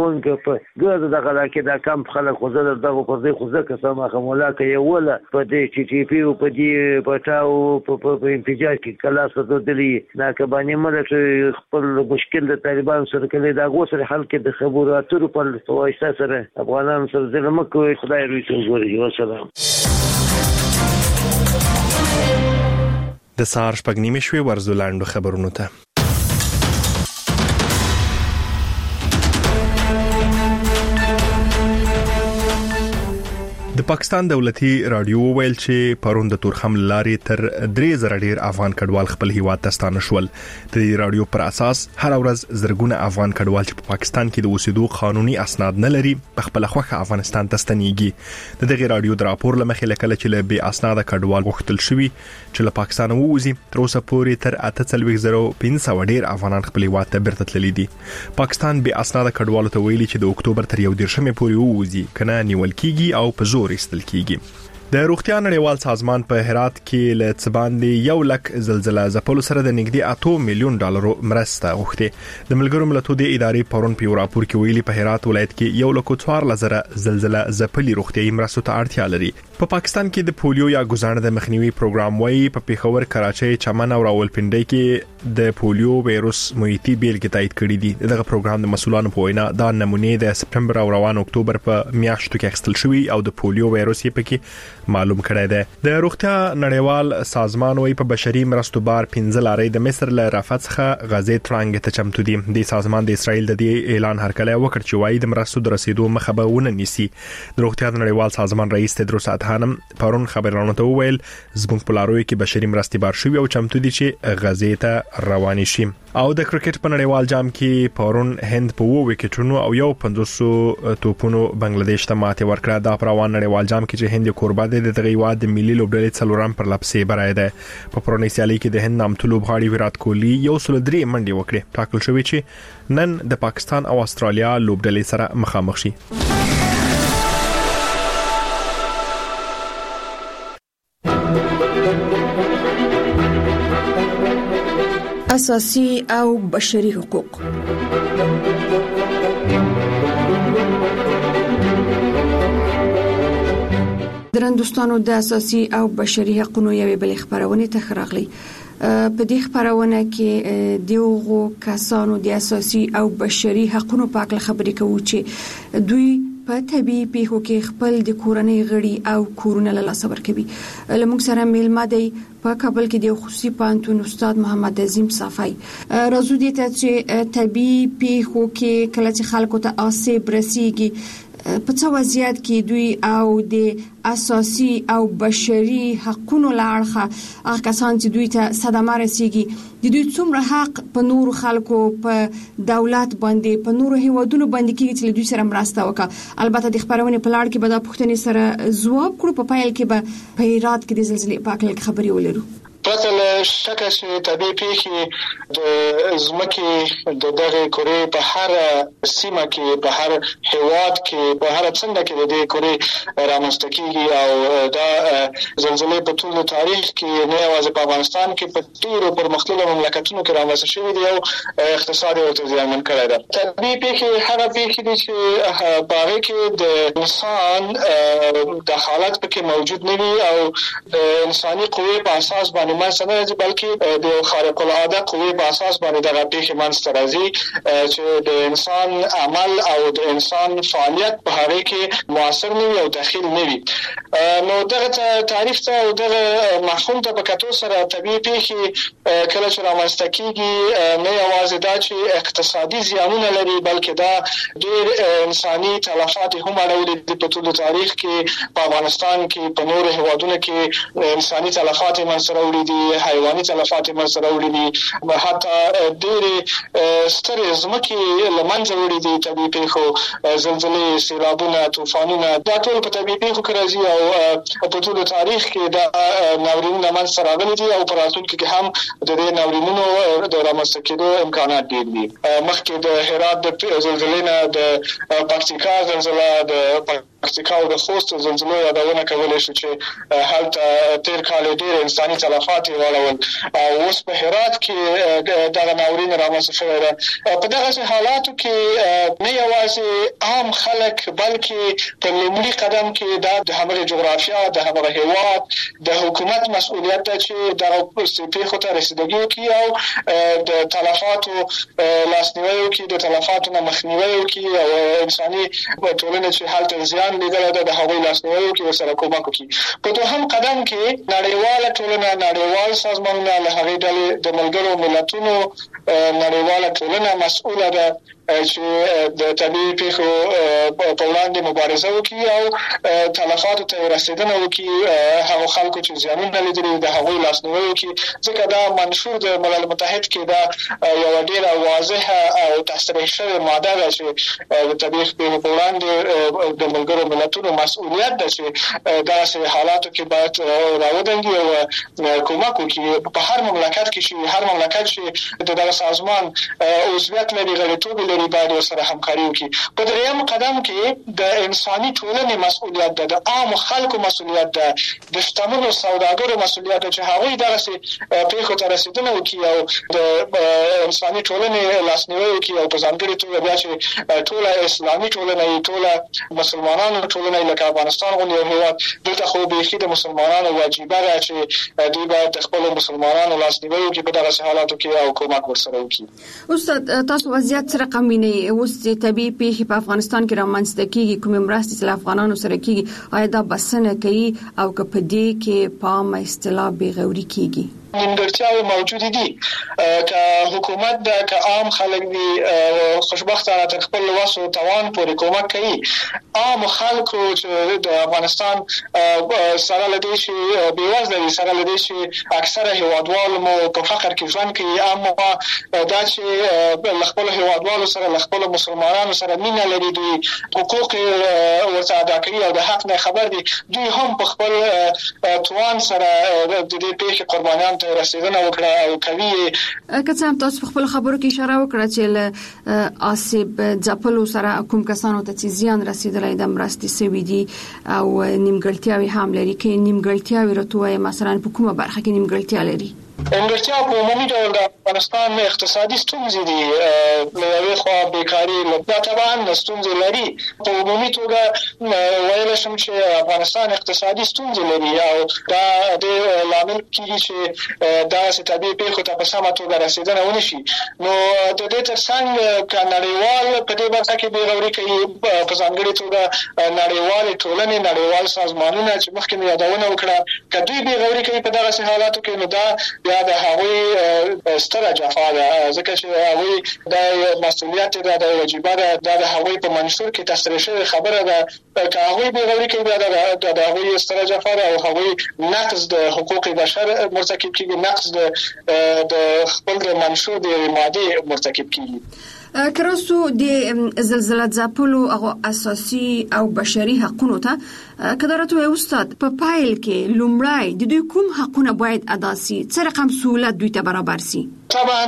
کارکونکو په ګرځ دغه کې دا کم خلک خو زه دغه په دې خو ځکه سم خمولا کې ولا په دې چې ټي پی او په دې پټاو په انفجار کې کلاس ودلې دا کبانې مله خپل مشکل د طالبان سره کې دا غوسه حل کې د خبرو اترو په واسطه سره افغانان سره ظلم کوي. خدای روي ته وګوري. والسلام. د سهار شپږ نیمې شوې ورزولاندو خبرونو ته. د پاکستان دولتي رادیو ویل چې پرون د تورخم لارې تر 3000 ډیر افغان کډوال خپل هیواد ته ستانه شول. د دې رادیو پر اساس هر ورځ زرګونه افغان کډوال چې په پاکستان کې د اوسېدو قانوني اسناد نه لري په خپل خوخه افغانستان ته ستنېږي. د دغه رادیو د راپور لمخې لکه چې له بې اسناد کډوال غوښتل شوی چې له پاکستان ووځي تر اوسه پورې تر 8,500 ډیر افغانان خپل هیواد ته بیرته تللي دي. پاکستان بې اسناد کډوالو ته ویلي چې د اکتوبر تر 1 پورې ووځي کنه نیول کیږي او په زور استل کیږي. د روغتیا نړیوال سازمان په هرات کې له څباندې 1 لک زلزلہ ځپلو سره د نږدې 8 میلیون ډالر مرسته غوښتي. د ملګرو ملتونو د ادارې پرون په راپور کې ویلي په هرات ولایت کې 1,400,000 زلزلہ ځپلي روغتيایي مرستو ته اړتیا لري. په پاکستان کې د پولیو یا ګزانه د مخنیوي پروګرام وایي په پیښور، کراچۍ، چمن او راولپنډي کې د پولیو وایروس محیطي بیلګې تایید کړې دي. دغه پروګرام د مسؤلانو په وینا دا نمونې د سپټمبر او روان اکتوبر په میاشتو کې اخیستل شوی او د پولیو وایروس یې پکې معلوم کړی دی. د روغتیا نړیوال سازمان وایي په بشري مرستو بار 15 لارې د مصر له رافت څخه غزې ترانګ ته چمتو دي. د سازمان د اسرائیل د دې اعلان هرکلی وکړ چې وایي د مرستو د رسیدو مخه به ونه نیسي. د روغتیا نړیوال سازمان رئیس تدروس ادحانم پرون خبرونو ته وویل زموږ په لاروي کې بشري مرستې بار شوی او چمتو دي چې غزې ته روان شي. او د کرکټ په نړیوال جام کې پرون هند په 2 وکټونو او یو 500 توپونو بنگلاديش ته ماته ورکړه. دا په روان نړیوال جام کې چې هند کوربه دي د هیواد د ملي لوبډلې څلورم پر لپسې برای ده. په پرونی سیالي کې د هند نامتو لوبغاړي ویرات کوهلی 103 منډي وکړي. ټاکل شوی چې نن د پاکستان او استرالیا لوبډلې سره مخامخ شي. اساسي او بشري حقوق. درندوستانو د اساسي او بشري حقوقو یوې بل خبرونه ته خراغلي. په دې خبرونه کې دیوغو کسانو د اساسي او بشري حقوقو په اړه خبرې کوي چې دوی په طبي پیښو کې خپل د کورنۍ غړي او کورونه له لاس ورکوي. لمونږ سره میلمه دی په کابل کې د خصوصي پانتون استاد محمد عظیم صافی. راځو دې ته چې طبي پیښو کې کله چې خلکو ته آسیب رسیږي په څه وضعیت کې دوی او د اساسي او بشري حقوقو لارخه هغه کسان چې دوی ته صدمه رسیږي د دوی څومره حق په نور خلکو په دولت باندې په نور هیوادونو باندې کې چې دوی سره مرسته وکړي. البته د خبرونه په لړ کې به دا پوښتنې سره ځواب کړو. په پایل کې به په هرات کې د زلزلې په اړه خبرې ولرو. پرته له شکه چې طبي پیښې د ځمکې د دغه کورې په هر سیمه کې په هر هیواد کې په هر څنګه کې د دې کورې رامنځته کیږي او دا زلزلې په ټول تاریخ کې نه یوازې په افغانستان کې په ډیرو پرمختللو مملکتونو کې رامنځته شوې دي او اقتصاد ورته زیانمن کړی دی. طبي پیښې هغه پیښې دي چې په هغه کې د انسان د حالت پکې موجود نه وي او د انساني قوې په اساس باندې منځته راځي بلکې د خارق العاده قوې په اساس باندې دغه پیښې منځته راځي چې د انسان عمل او د انسان فعالیت په هغه کې موثر نه وي او داخل نه وي. نو دغه تعریف ته او دغه مفهوم ته په کتو سره طبيعي پیښې کله چې رامنځته کیږي نه یوازې دا چې اقتصادي زیانونه لري بلکې دا ډېر انساني تلفات هم اړولې دي. په ټول تاریخ کې په افغانستان کې په نور هیوادونو کې انساني تلفات منځته راوړي دي، حیواني تلفات منځته راوړي دي، حتی ډېر سترې ځمکې له منځه وړي دي. طبيعي پیښو زلزلې، سیلابونه، طوفانونه دا ټول په طبيعي پیښو کې راځي او په ټول تاریخ کې دا ناورینونه منځته راغلي دي او په راتلونکي کې هم د دې ناورینونو د رامنځته کېدو امکانات ډېر دي. مخکې د هرات د زلزلې نه د پکتیکا زلزله، د مکسیکو او د خوست زلزلو یادونه کولای شو چې هلته تیر کال ډېر انساني تلفات واړول او اوس په هرات کې دغه ناورین رامنځته شوی دی. په دغه حالاتو کې نه یوازې عام خلک بلکې په لومړي قدم کې د همغه جغرافیا د همغه هیواد د حکومت مسؤلیت ده چې دغه پیښو ته رسیدګي وکړي او د تلفاتو لاسنیوي وکړي، د تلفاتو نه مخنیوي وکړي او انساني ټولنه چې هلته زیان لیدلی ده د هغوی لاسنیوي وکړي او سره کومک وکړي. په دوهم قدم کې نړیواله ټولنه، نړیوال سازمانونه له هغې ډلې د ملګرو ملتونو نړیواله ټولنه مسؤله ده چې د طبیعي پیښو په وړاندې مبارزه وکړي او تلفاتو ته رسیدنه وکړي، هغو خلکو چې زیانونه لیدلي د هغوی لاسنیوي وکړي، ځکه دا منشور د ملل متحد کې دا یوه ډېره واضحه او تصریح شوې ماده ده چې د طبیعي پیښو په وړاندې د ملګرو ملتونو مسؤلیت ده چې داسې حالاتو کې باید راودنګي او کومک وکړي. په هر مملکت کې چې هر مملکت چې د دغه سازمان عضویت لري، غړیتوب لري، باید ورسره همکاري وکړي. په درېیم قدم کې د انساني ټولنې مسؤلیت ده، د عامو خلکو مسؤلیت ده، د شتمنو سوداګرو مسؤلیت ده چې هغوی دغسې پیښو ته رسیدنه وکړي او د انساني ټولنې لاسنیوي وکړي او په ځانګړې توګه بیا چې ټوله اسلامي ټولنه یې، ټوله مسلمانانو ټولنه یې، لکه افغانستان غوندې یو هېواد، دلته خو بیخي د مسلمانانو واجبه ده چې دوی باید د خپلو مسلمانانو لاسنیوي وکړي په دغسې حالاتو کې او کومک ورسره وکړي. استاد، تاسو وضعیت څه رقم وینئ؟ اوس چې طبیعي پیښې په افغانستان کې رامنځته کیږي، کومې مرستې چې له افغانانو سره کیږي، آیا دا بسنه کوي او که په دې کې په عامه اصطلاح بېغوري کیږي؟ نیمګړتیاوې موجودې دي. که حکومت ده، که عام خلک دي، خوشبختانه تر خپل وس او توان پورې کومک کوي. عام خلکو چې د افغانستان سره له دې چې بېوزله دي، سره له دې چې اکثره هېوادوال مو په فقر کې ژوند کوي، اما دا چې له خپلو هېوادوالو سره، له خپلو مسلمانانو سره مینه لري، دوی حقوق ورته ادا کوي او د حق نه خبر دي، دوی هم په خپل توان سره د دې پیښې قربانیان ته رسیدنه وکړه او کوي. که څه هم تاسو په خپل خبرو کې اشاره وکړه چې له آسیب ځپلو سره کوم کسانو ته چې زیان رسیدلی د مرستې سوي دي او نیمګړتیاوې هم لري، که نیمګړتیاوې راته ووایه مثلا په کومه برخه کې نیمګړتیا لري؟ نیمګړتیا په عمومي ډول د افغانستان اقتصادي ستونزې دي. له یوې خوا بیکاري، دا طبعا ستونزې لري. په عمومي توګه ویلی شم چې افغانستان اقتصادي ستونزې لري او دا د لامل کېږي چې داسې طبیعي پیښو ته په سمه توګه رسیدنه ونه شي. نو د دې تر څنګ که نړیوال په دې برخه کې بېغوري کوي، په ځانګړې توګه نړیوالې ټولنې، نړیوال سازمانونه چې مخکې مې یادونه وکړه، که دوی بېغوري کوي په دغسې حالاتو کې، نو دا بیا د هغوی ستره جفا ده، ځکه چې هغوی دا مسؤلیت ده، دا وجیبه ده، دا د هغوی په منشور کې تصریح شوې خبره ده. که هغوی بېغوري کوي، بیا د هغوی ستره جفا ده او هغوی نقض د حقوق بشر مرتکب کېږي، نقض د خپل د منشور د یوې مادې مرتکب کېږي. کراسو د زلزلہ ځپلو هغه اساسي او بشري حقوقو ته کدارته استاد په پایل کې لومړی د دوی کوم حقونه باید ادا سي، څه رقم سہولت دوی ته برابر سي؟ طبعا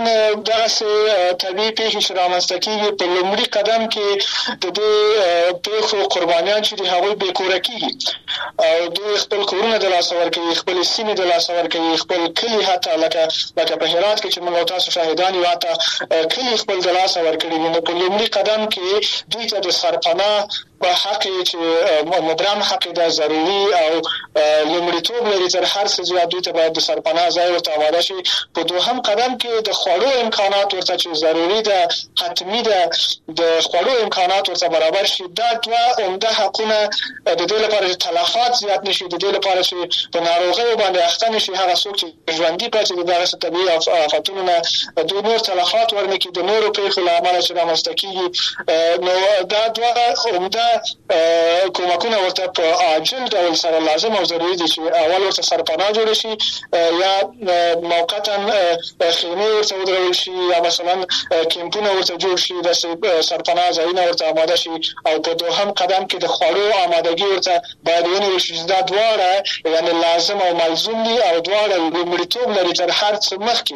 دغسې طبیعي پیښې چې رامنځته کېږي، په لومړي قدم کې د دې پیښو قربانیان چې دي هغوی بې کوره کېږي او دوی خپل کورونه د لاسه ورکوي، خپل سیمې د لاسه ورکوي، خپل کلي، حتی لکه په هرات کې چې موږ او تاسو شاهدان یو، حتی کلي خپل د لاسه ورکړي دي. نو په لومړي قدم کې دوی ته د سرپناه په حق چې مبرم حق ده، ضروري او لومړیتوب لري، تر هر څه زیات دوی ته باید د سرپناه ځای ورته آماده شي. په دوهم قدم کې د خوړو امکانات ورته چې ضروري ده، حتمي ده، د خوړو امکانات ورته برابر شي. دا دوه عمده حقونه د دې لپاره چې تلفات زیات نشي، د دې لپاره چې په ناروغیو باندې اخته نشي هغه څوک چې ژوندي پاتې دي دغسې طبیعي آفتونو نه، دوی نور تلفات ورنه کړي د نورو پیښو له امله چې رامنځته کېږي. نو دا دوه عمده کومکونه ورته په عاجل ډول سره لازم او ضروري دي چې اول ورته سرپناه جوړ شي، یا موقتا خیمې ورته ودرول شي، یا مثلا کیمپونه ورته جوړ شي، د سرپناه ځایونه ورته آماده شي. او په دوهم قدم کې د خوړو آمادګي ورته باید ونیول شي. دا دواړه یعنې لازم او ملزوم دي او دواړه لومړیتوب لري تر هر څه مخکې.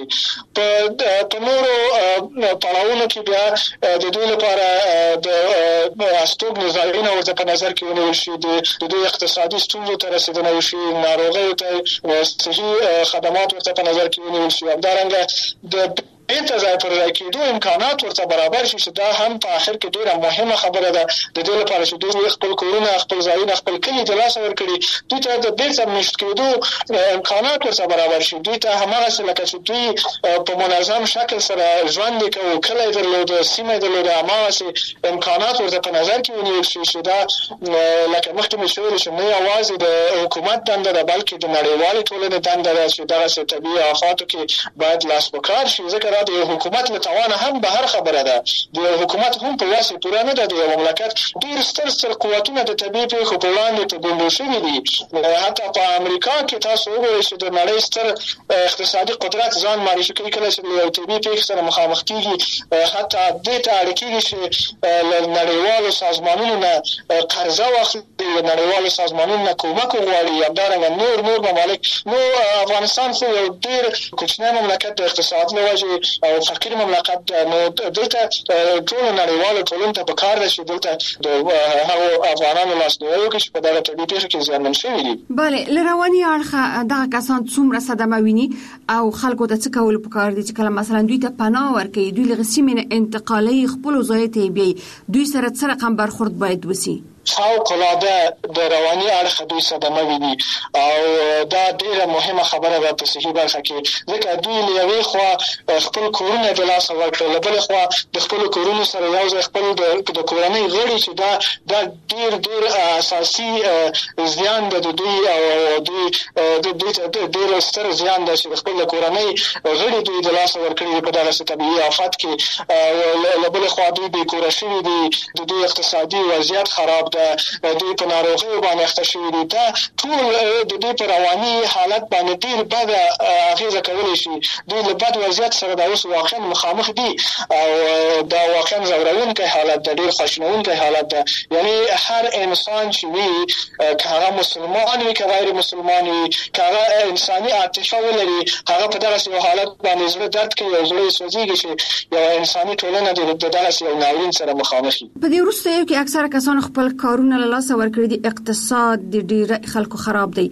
په نورو پړاوونو کې بیا د دوی لپاره د استوګنې ځایونه ورته په نظر کې ونیول شي، د دوی اقتصادي ستونزو ته رسیدنه وشي، ناروغیو ته صحي خدمات ورته په نظر کې ونیول شي. همدارنګه د بیرته ځای پر ځای کېدو امکانات ورته برابر شي، چې دا هم په آخر کې ډېره مهمه خبره ده د دې لپاره چې دوی خپل کورونه، خپل ځایونه، خپل کلي د لاسه ورکړي، دوی ته د بیرته مېشت کېدو امکانات ورته برابر شي. دوی ته هماغسې لکه چې دوی په منظم شکل سره ژوند کوو، کلی درلوده، سیمه درلوده، هماغسې امکانات ورته په نظر کې ونیول شي چې دا لکه مخکې مې شویل چې نه یوازې د حکومت دنده ده بلکې د نړیوالې ټولنې دنده ده چې دغسې طبیعي آفاتو کې باید لاس په کار شي. ځکه دا د یو حکومت له توانه هم بهر خبره ده. د یو حکومت هم په واسې پوره نه ده. د یو مملکت ډېر ستر قوتونه د طبیعي پیښو په وړاندې په ګونډو شوي دي. حتی په امریکا کې تاسو وګورئ چې د نړۍ ستر اقتصادي قدرت ځان معرفي کوي کله چې له یو طبیعي پیښې سره مخامخ کېږي، حتی دې ته اړ کېږي چې له نړیوالو سازمانونو نه قرضه واخلي، له نړیوالو سازمانونو نه کومک وغواړي. همدارنګه نور ممالک. نو افغانستان خو یو ډېر کوچنی مملکت د اقتصاد له وجې او فقیر مملکت ده. نو دلته ټولو نړیوالو ټولنو ته پکار ده چې دلته د هغو افغانانو لاسنیوی وکړي چې په دغه طبیعي پیښو کې زیانمن شوي دي. بله، له رواني اړخه دغه کسان څومره صدمه ویني او خلکو ته څه کول پکار دي چې کله مثلا دوی ته پناه ورکوي، دوی له سیمې نه انتقالوي، خپلو ځایو ته یې بیایي، دوی سره څه رقم برخورد باید وسي؟ فوق‌العاده د رواني اړخه دوی صدمه ویني او دا ډیره مهمه خبره ده په صحي برخه کې، ځکه دوی له یوې خوا خپل کورونه د لاسه ورکړل، له بلې خوا د خپلو کورونو سره یو ځای خپل د کورنۍ غړي چې دا ډېر اساسي زیان ده د دوی او دوی ته ډېر ستر زیان ده چې د خپل کورنۍ غړي دوی د لاسه ورکړي په دغسې طبیعي آفت کې. له بلې خوا دوی بېکوره شوي دي، د دوی اقتصادي وضعیت خراب ده، دوی په ناروغیو باندې اخته شوي دي. دا ټول د دوی په رواني حالت باندې ډېر بده اغېزه کولی شي. دوی له بد وضعیت سره دا اوس واقعا مخامخ دي او دا واقعا ځورونکی حالت ده، ډېر خواشینونکی حالت ده. یعنی هر انسان چې وي، که هغه مسلمان وي که غیر مسلمان وي، که هغه انساني عاطفه ولري، هغه په دغسې یو حالت باندې زړه درد کوي او زړه یې سوځېږي چې یو انساني ټولنه د دغسې یو ناورین سره مخامخ وي. په دې وروستیو کې اکثره کسان خپل کارونه له لاسه ورکړي دي، اقتصاد د ډېر خلکو خراب دی.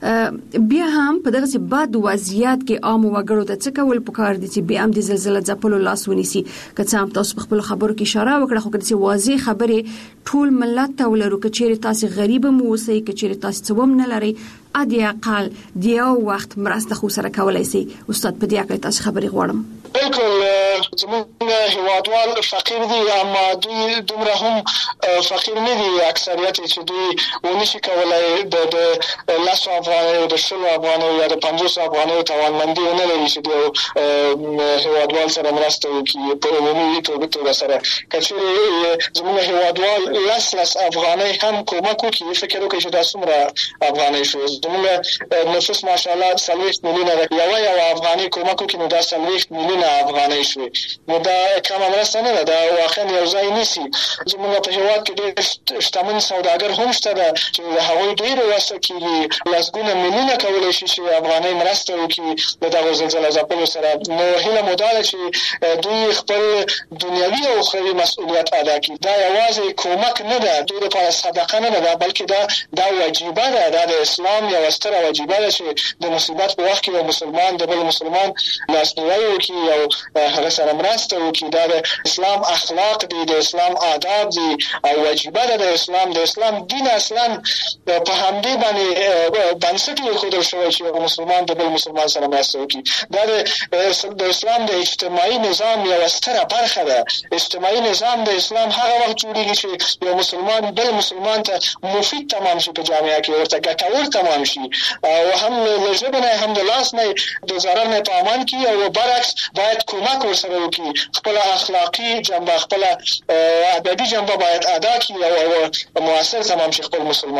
بیا هم په دغسې بد وضعیت کې عام وګړو ته څه کول پکار دي چې بیا هم د زلزله ځپلو لاس ونیسي؟ که څه هم تاسو په خپلو خبرو کې اشاره وکړه، خو که داسې واضح خبرې ټول ملت ته ولرو، که چیرې تاسې غریب هم اوسئ، که چیرې تاسې څه هم نه لرئ، ادي اقل د یو وخت مرسته خو سره کولی سي. استاد، په دې اړه تاسو خبرې غواړم. بالکل، زموږ هیوادوال فقیر دي، اما دوی دومره هم فقیر نه دي. اکثریت چې دوی ونشي کولای د 10 افغانیو، د 20 افغانیو یا د 50 افغانیو توانمندي ونه لري چې د هیوادوال سره مرسته وکړي په عمومي توګه سره. که چیرې زموږ هیوادوال 10 افغانۍ هم کومک وکړي، فکر وکړئ چې دا څومره افغانۍ شو. زموږ نفوس ماشاءالله 40 میلیونه ده، یو افغانۍ کومک وکړي نو دا 40 میلیونه افغانۍ شوې. نو دا کمه مرسته نه ده، دا واقعا یو ځای نیسي. زموږ په هیواد کې ډېر شتمن سوداګر هم شته ده چې د هغوی ډېرې وسه کېږي، لسګونه میلیونه کولی شي چې افغانۍ مرسته وکړي د دغو زلزله ځپلو سره. نو هیله مو دا ده چې دوی خپل دنیوي او اخروي مسؤلیت ادا کړي. دا یوازې کومک نه ده، دوی لپاره صدقه نه ده، بلکې دا وجیبه ده. دا د اسلام یوه ستره وجیبه ده چې د مصیبت په وخت کې یو مسلمان د بل مسلمان لاسنیوی وکړي او هغه سره مرسته وکړي. دا د اسلام اخلاق دي، د اسلام آداب دي او وجیبه ده د اسلام. د اسلام دین اصلا په همدې باندې بنسټ ایښودل شوی چې یو مسلمان د بل مسلمان سره مرسته وکړي. دا د اسلام د اجتماعي نظام یوه ستره برخه ده. اجتماعي نظام د اسلام هغه وخت جوړېږي چې یو مسلمان بل مسلمان ته مفید تمام شي، په جامعه کې ورته ګټور تمام شي، او هم له ژبې نه هم د لاس نه د ضرر نه په امان کې، او برعکس باید کومک ورسره وکړي. خپل اخلاقي جنبه، خپل ادبي جنبه باید ادا کړي او مؤثر تمام شي خپل مسلمان ته.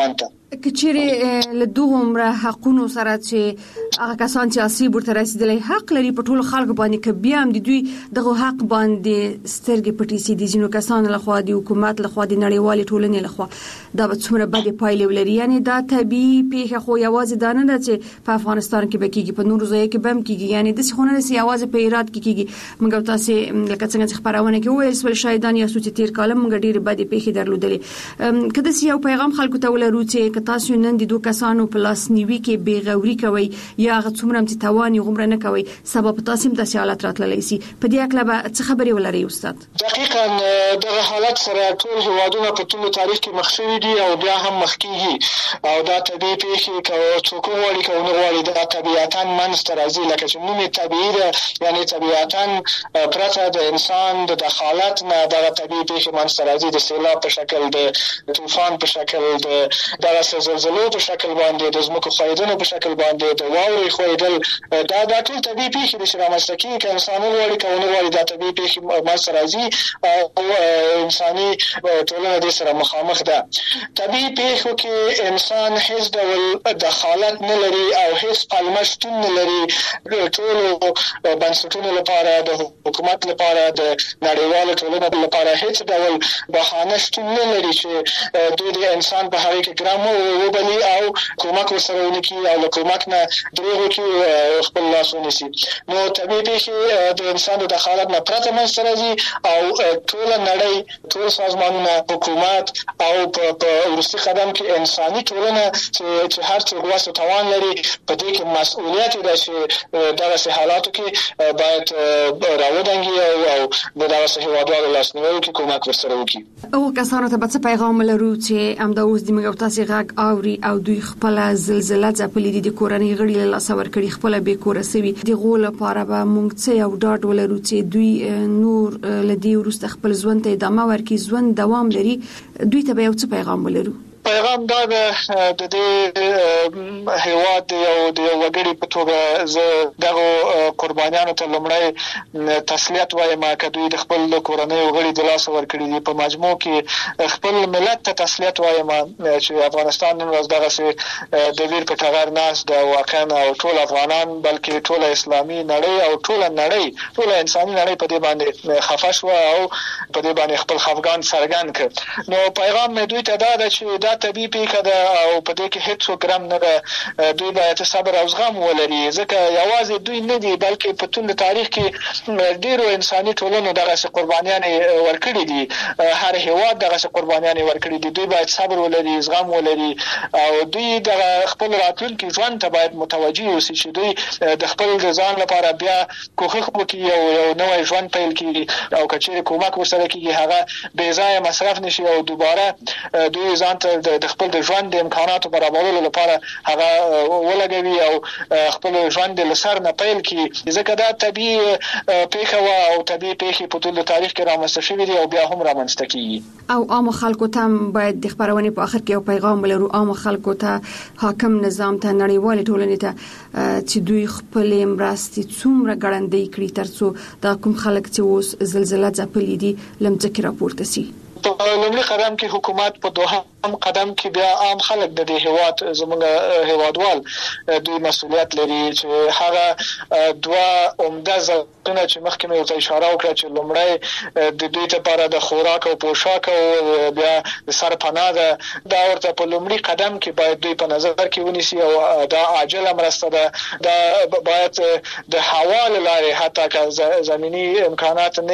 کچېره له دوه عمره حقونو سره چې هغه کسان چې اصلي ورته رسیدلي حق لري په ټولو خلکو باندې که بیا هم د دوی دغه حق باندې سترګې پټې سي دي ځینو کسانو لخوا د حکومت لخوا د نړیوالې ټولنې لخوا دا به څومره بدې پایلې ولري. یعنی دا طبیعي پیښه خو یوازې دا نه ده چې په افغانستان کې به کېږي، په نورو ځایو کې به هم کېږي. یعنی داسې خو نه ده چې یوازې په هرات کې کېږي. موږ تاسې لکه څنګه چې خپرونه کې وویل سول شاهدان یا چې تیر کال موږ ډېرې بدې پیښې درلودلې. که داسې یو پیغام خلکو ته ولرو چې که تاسو نن د دوه کسانو په لاسنیوي کې بېغوري کوئ یا هغه څومره چې توان یې غومره نه کوئ، سبا په تاسو هم داسې حالت راتللی شي. په دې اړه به څه خبرې ولرئ استاد؟ دقیقاً دغه حالت سره ټول هیوادونه په ټول تاریخ کې مخ شوي دي او بیا هم مخ کیږي او دا طبیعي پیښې که څوک وغواړي که ونه غواړي دا طبیعتاً منځته راځي. لکه چې نوم یې طبیعي ده، یعنی طبیعتاً پرته د انسان د دخالت نه دغه طبیعي پیښې منځته راځي، د سیلاب په شکل، د طوفان په شکل، د دغه زلزلو په شکل باندې، د ځمکو ښویدنو په شکل باندې، د واورې ښویدل، دا ټول طبیعي پیښې دي چې رامنځته کېږي. که انسان وغواړي که ونه غواړي دا طبیعي پیښې منځته راځي او انساني ټولنه دې سره مخامخ ده. طبیعي پیښو کې انسان هیڅ ډول دخالت نه لري او هیڅ پلمه شتون نه لري. ټولو بنسټونو لپاره، د حکومت لپاره، د نړیوالو ټولنو لپاره هیڅ ډول بهانه شتون نه لري چې دوی د انسان په هغې کې ګرام وبلي او کومک ورسره ونه کړي او له کومک نه دروغ وکړي، خپل لاس ونیسي. نو طبیعي پیښې د انسان د دخالت نه پرته منځته راځي او ټوله نړۍ، ټول سازمانونه، حکومت او په وروستي قدم کې انساني ټولنه چې هر څوک وس او توان لري په دې کې مسؤلیت ده چې دغسې حالاتو کې باید راودانګي او د دغسې هېوادوالو لاسنیوی وکړي، کومک ورسره وکړي. هغو کسانو ته به څه پیغام لرو چې همدا اوس د موږ او تاسې غږ اوري او دوی خپله زلزله ځپلې دي، د کورنۍ غړي له لاسه ورکړي، خپله بې کوره سوي، د هغو لپاره به موږ څه یو ډاډ ولرو چې دوی نور له دې وروسته خپل ژوند ته ادامه ورکړي، ژوند دوام لري، دوی ته به یو څه پیغام ولرو؟ پیغام دا ده د دې هیواد د یو وګړي په توګه زه دغو قربانیانو ته لومړی تسلیت وایم که دوی د خپل کورنیو غړي د لاسه ورکړي دي. په مجموع کې خپل ملت ته تسلیت وایم چې افغانستان نن ورځ دغسې د ویر په ټغر ناست ده واقعا، او ټول افغانان بلکې ټوله اسلامي نړۍ او ټوله نړۍ، ټوله انساني نړۍ په دې باندې خفه شوه او په دې باندې خپل خفګان څرګند کړ. نو پیغام مې دوی ته دا ده چې دا طبیعي پیښه ده او په دې کې هیڅ ګرام نه ده. دوی باید صبر او زغم ولري، ځکه یوازې دوی نه دي بلکې په ټول تاریخ کې ډیرو انساني ټولنو دغسې قربانیانې ورکړي دي، هر هیواد دغسې قربانیانې ورکړي دي. دوی باید صبر ولري، زغم ولري او دوی د خپل راتلونکي ژوند ته باید متوجه اوسي چې دوی د خپل ځان لپاره بیا کوښښ وکړي او یو نوی ژوند پیل کړي او که چیرې کومک ورسره کېږي هغه بې ځایه مصرف نشي او دوباره دوی ځان ته د خپل د ژوند د امکاناتو برابرولو لپاره هغه ولګوي او خپل ژوند له سر نه پیل کړي، ځکه دا طبیعي پیښه وه او طبیعي پیښې په ټول تاریخ کې رامنځته شوي دي او بیا هم رامنځته کېږي. او عامو خلکو ته باید د خپرونې په آخر کې یو پیغام ولرو، عامو خلکو ته، حاکم نظام ته، نړیوالې ټولنې ته چې دوی خپلې مرستې څومره ګړندۍ کړي ترڅو دا کوم خلک چې اوس زلزله ځپلي دي له مځکې راپورته شي. په لومړي قدم کې حکومت، په دوهم قدم کې بیا عام خلک د دې هیواد زموږ هیوادوال دوی مسؤلیت لري چې هغه دوه عمده ضرورتونه چې مخکې مې ورته اشاره وکړه چې لومړی د دوی لپاره د خوراک او پوشاک او بیا د سرپناه ده، دا ورته په لومړي قدم کې باید دوی په نظر کې ونیسي او دا عاجله مرسته ده. دا باید د هوا له لارې حتی که زمینی امکانات نه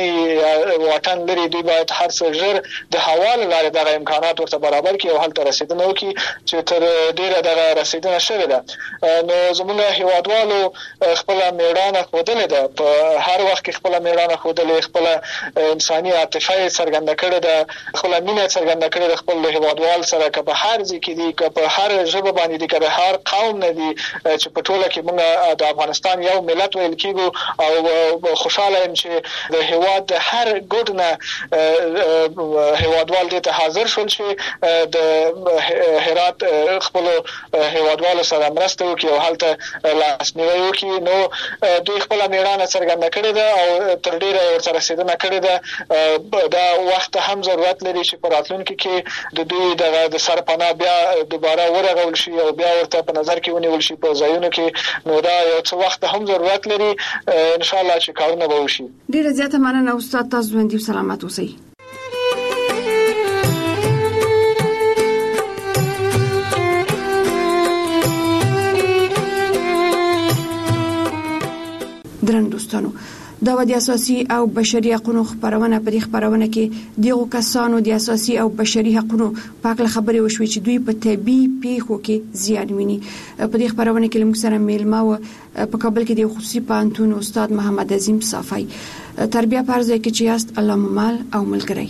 واټن لري، دوی باید هر څه ژر د هوا له لارې دغه امکانات ورته برابر کړي او هلته رسیدنه وکړي چې تر ډیره دغه رسیدنه شوې ده. نو زموږ هیوادوالو خپله میړانه ښودلې ده، په هر وخت کې خپله میړانه ښودلې، خپله انساني عاطفه یې څرګنده کړې ده، خپله مینه یې څرګنده کړې ده خپل هیوادوال سره، که په هر ځای کې دي، که په هر ژبه باندې دي، که د هر قوم نه دي، چې په ټوله کې موږ د افغانستان یو ملت ویل کېږو او خوشحاله یم چې د هیواد د هر ګوټ نه هیوادوال دې ته حاضر شول چې د هرات خپل هیوادوالو سره مرسته وکړي او هلته لاسنیوي وکړي. نو دوی خپل میړانه څرګنده کړې ده او تر ډیره ورسره رسیدنه کړې ده. دا وخت هم ضرورت لري چې په راتلونکي کې د دوی د سرپناه بیا دوباره ورغول شي او بیا ورته په نظر کې ونیول شي په ځایونو کې. نو دا یو څه وخت هم ضرورت لري. ان شاء الله چې کارونه به وشي. ډیره زیاته مننه استاد، تاسو ژوندي سلامت اوسئ. درنو دوستانو، دا د اساسي او بشري حقوقو خبرونه په دې خبرونه کې دغه کسانو د اساسي او بشري حقوقو په اړه خبرې وشوي چې دوی په طبي پیښو کې زیان ویني. په دې خبرونه کې موږ سره میلمه و په کابل کې د خصوصي پانتون استاد محمد عظیم صافی. تربیه پرځای کې چې است الله مال او ملګری.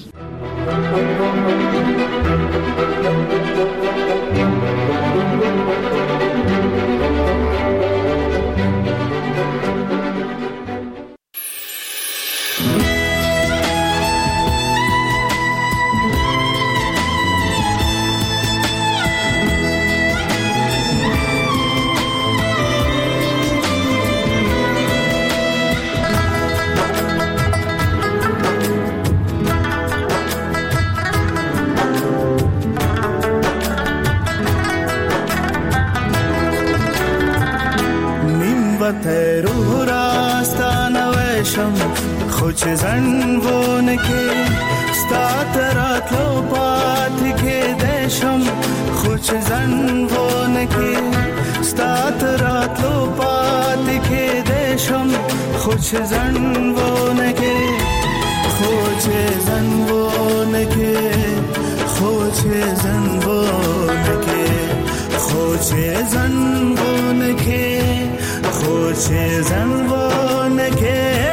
تیرو راستانه وشم خو چې زنګونه کې ستات راتلو پات کې دشم خو چې زنګونه کې ستات راتلو پات کې دشم خو چې زنګونه کې خو چې زنګونه کې خو چې زنګونه کې خو چې زنګونه کې خوچه زنبونه که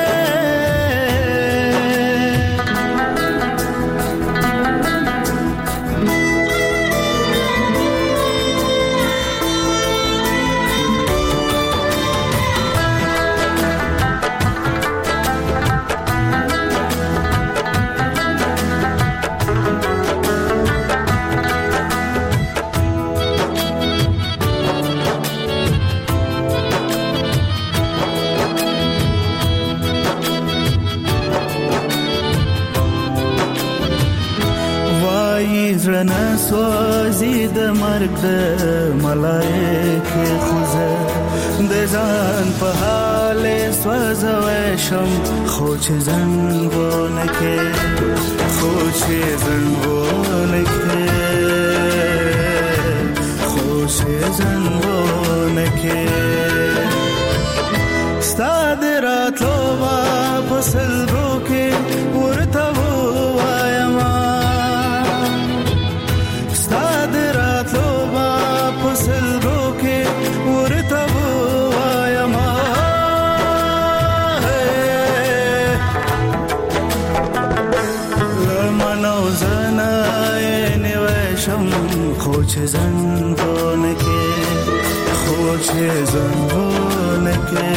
زړه سوځي د مرګ د ملائکه خوځه د ځان په حال سوځوي شم خو چې زنګونه کې خو چې زنګونه کې خو چې زنګونه کې ستاد راتلو په سلګو کې ورته وایم خوچه زنبونه که خوچه زنبونه که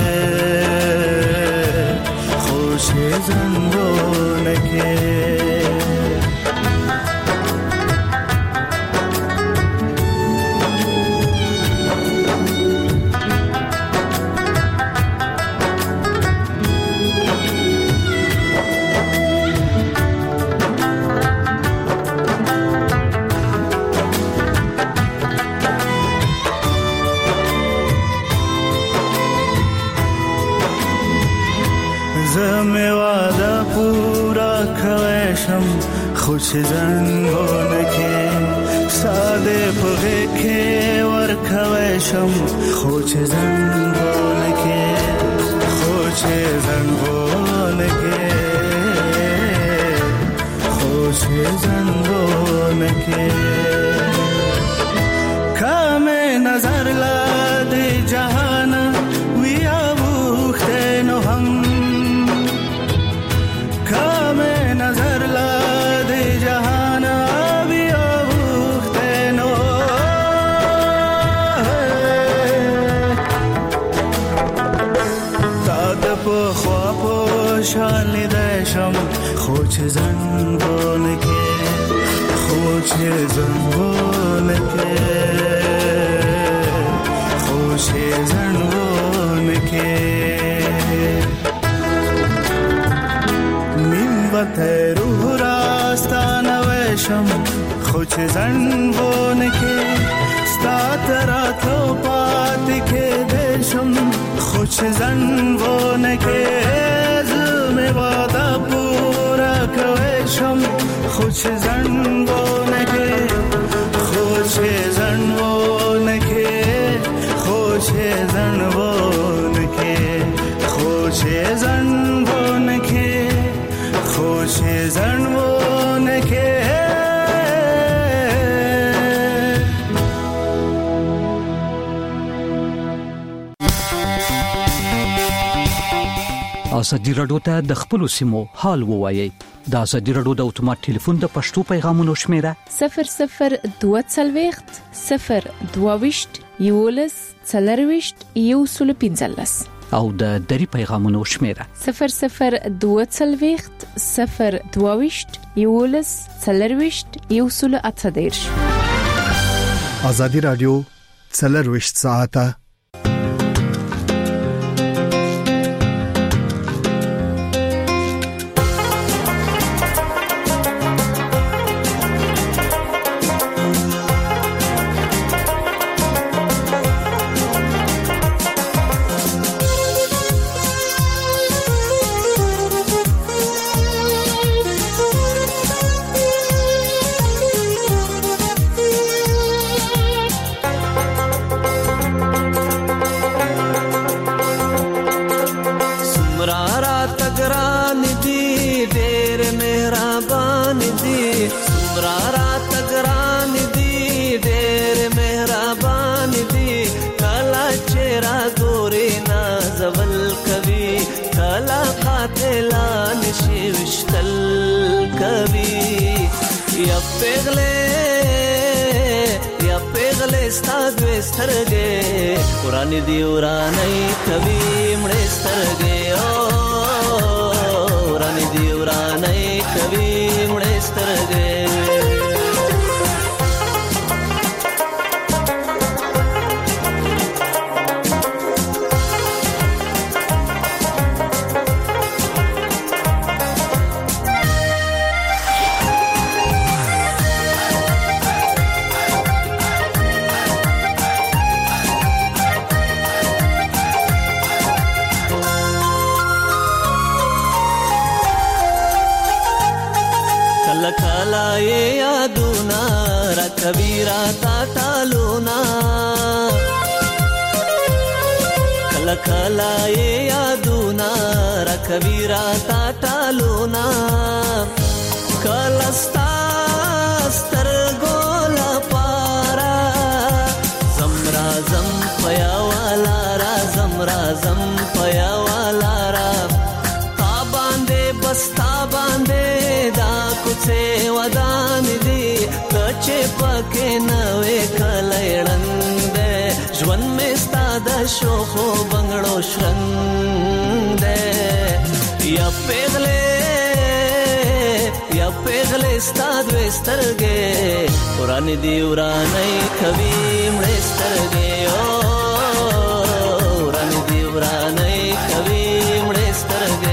خوچه زنبونه که خوش زنگونه که ساده پغه که ورکوشم خوش زنگونه که خوش زنگونه که خوش زنگونه که کام نظر لاد جهان ویا بوخته نو هم کام نظر لاد جهان ویا بوخته نو داد په خوا په شال دشم خوش زنگونه خوش زنبون که خوش زنبون که نیم وقت روح راستان وشم خوش زنبون که ستات راتو پات که دشم خوش زنبون که زم وادا پورا کوشم خوش زنبون که خوش زنبون که خوش زنبون که خوش زنبون که خوش زنبون که ازادي رادیو ته د خپل سیمو حال ووایي د ازادي رادیو د اتومات ټلیفون د پښتو پیغامونو شمیره 0022 022 یولس څلرويشت یو سل پنځلس او د دری پیغامونو شمیره 0022 022 یولس څلرويشت یو سل اتدیرش ازادي رادیو څلرويشت ساعته ورانی دی ورانی کبھی مړې سترګې او ورانی دی ورانی کبھی مړې سترګې کبیرا تا ټالونا کلا کلا یادونا را کبیرا تا ټالونا کلا ستر ګولا پارا زمرا زم پیا والا را زمرا زم پیا والا را تا باندې بستا باندې دا کوڅه ودان دي چې پکې نوې کلېړند ژوند مې ستاد شوخو بنگړو شرنګ یا پیغلې ستاد وسترګې ورانی دی ورانی کبي مړې سترګې او ورانی دی ورانی کبي مړې سترګې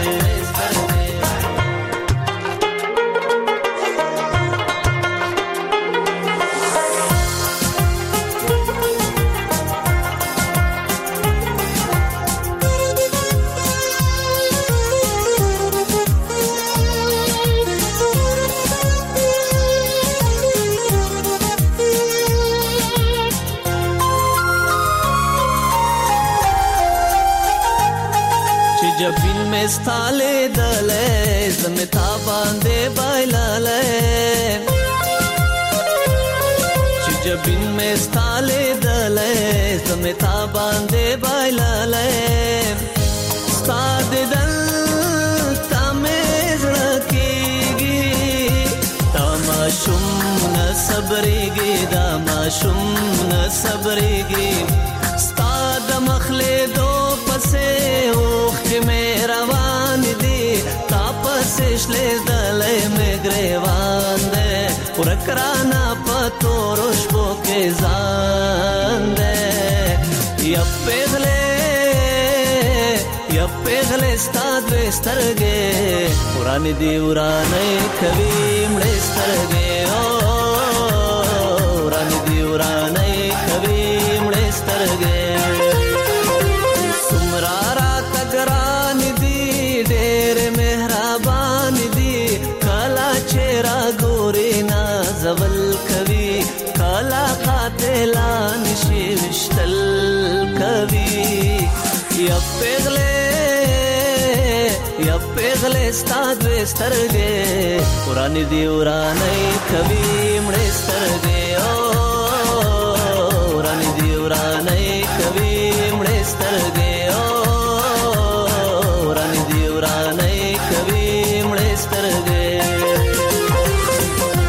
जबिन में स्थाले दले जमता बांधे बाइलाले जबिन में स्थाले दले जमता बांधे बाइलाले स्ताद दल तमेज रखेगी तमाशुम न सबरेगी दामाशुम न सबरेगी स्ताद मखले दो पसे ओख में روان دي تاسو شلې دلې مې ګریوان دې ورکرانا پتورش بو کې ځان دې یا پیغله ستاد وسترګې ورانه دی ورانه کوي مړ سترګې ورانه دی ورانه کوي مړ سترګې سمرا را تګران دی ډېر مهربان دی کلا چهرہ ګوري نازول کوي کلا قاتلان شي وشتل کوي یا پیغله ستاد وسترګې ورانه دی ورانه کوي